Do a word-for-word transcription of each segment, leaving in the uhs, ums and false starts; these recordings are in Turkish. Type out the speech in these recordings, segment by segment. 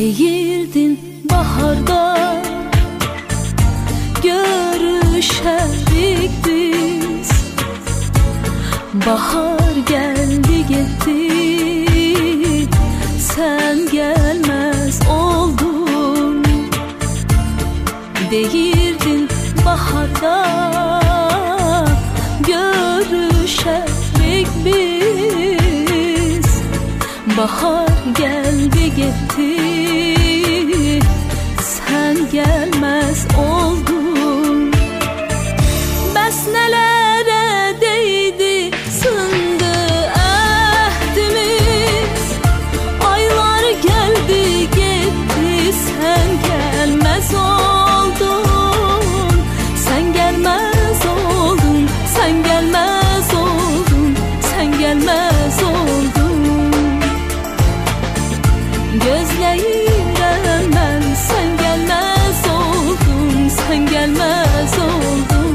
Deyirdin baharda görüşerdik biz. Bahar geldi gitti, sen gelmez oldun. Deyirdin baharda görüşerdik biz. Bahar geldi gitti, sen gelmez oldun. Bəs nelere değdi sındı ahdimiz. Aylar geldi gitti, sen gelmez oldun. Sen gelmez oldun, sen gelmez oldun, sen gelmez oldun. Gözleyirəm mən, sen gelmez oldun, sen gelmez oldun.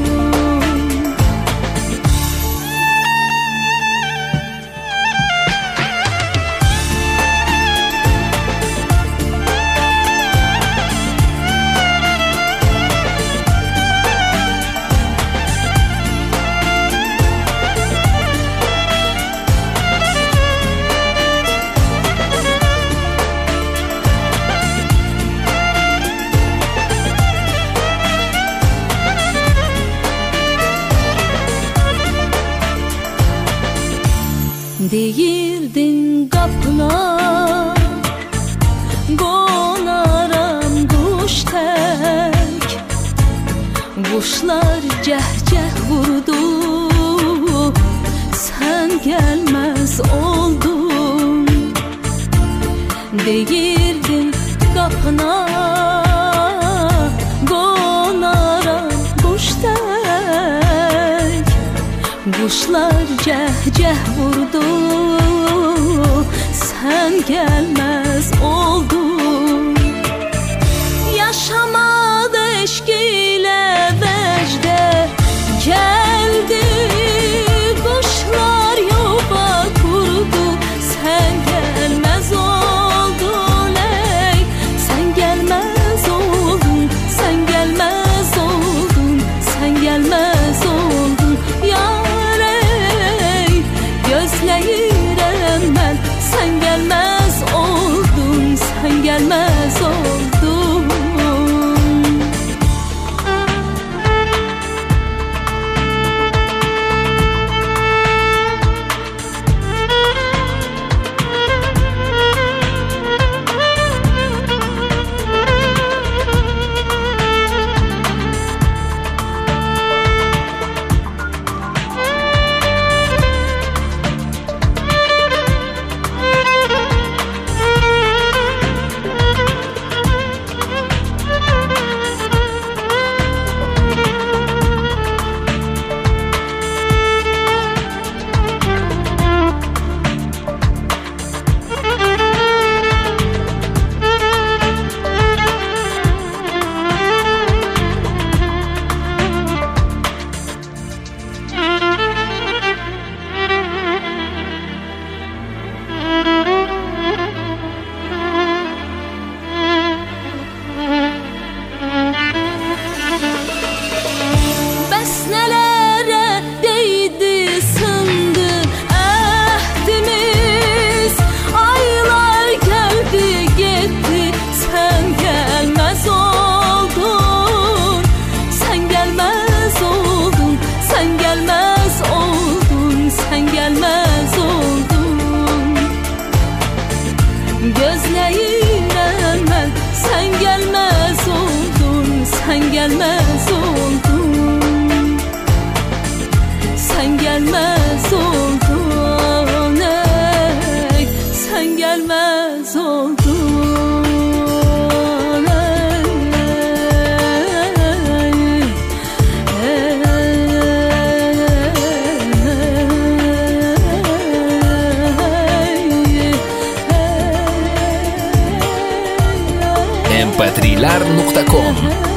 Deyirdin qapına qonaram quş tək. Quşlar cəhcəh vurdu, sen gelmez oldun. Deyirdin qapına qonaram quş tək. Quşlar cəhcəh vurdu, sen gelmez oldun. Yaşamadı eşk ile vecde geldi. Kuşlar yuva kurdu, sen gelmez oldun ey. Sen gelmez oldun, sen gelmez oldun, sen gelmez oldun. Yar ey, gözleyirəm mən, sen gelmez oldun, sen gelmez oldun. Gözleyirəm mən, sen gelmez oldun, sen gelmez oldun. Sen gelmez oldun ey, sen gelmez oldun ey, ey, em pe trilar nokta com